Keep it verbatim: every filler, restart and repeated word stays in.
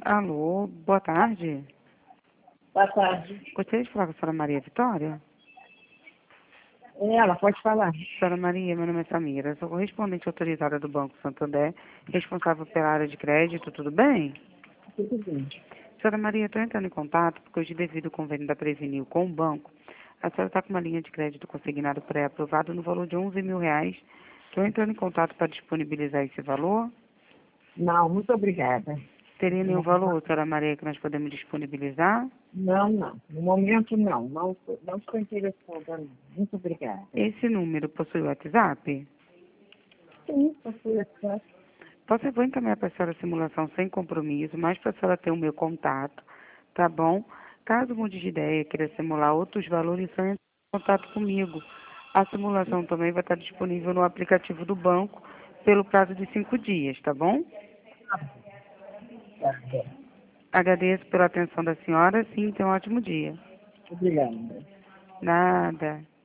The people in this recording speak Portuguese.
Alô, boa tarde. Boa tarde. Gostaria de falar com a senhora Maria Vitória? É, ela pode falar. Senhora Maria, meu nome é Samira, sou correspondente autorizada do Banco Santander, responsável pela área de crédito, tudo bem? Tudo bem. Senhora Maria, estou entrando em contato porque hoje, devido ao convênio da Prevenil com o banco, a senhora está com uma linha de crédito consignado pré-aprovado no valor de onze mil reais. Estou entrando em contato para disponibilizar esse valor. Não, muito obrigada. Teria nenhum valor, senhora Maria, que nós podemos disponibilizar? Não, não. No momento, não. Não, estou- não estou interessada. não. Muito obrigada. Esse número possui WhatsApp? Sim, você é Posso, eu vou encaminhar para a senhora a simulação sem compromisso, mas para a senhora ter o meu contato, tá bom? Caso mude de ideia, queira simular outros valores, só entre em contato comigo. A simulação também vai estar disponível no aplicativo do banco pelo prazo de cinco dias, tá bom? Agradeço pela atenção da senhora, sim, tenha um ótimo dia. Obrigada. Nada.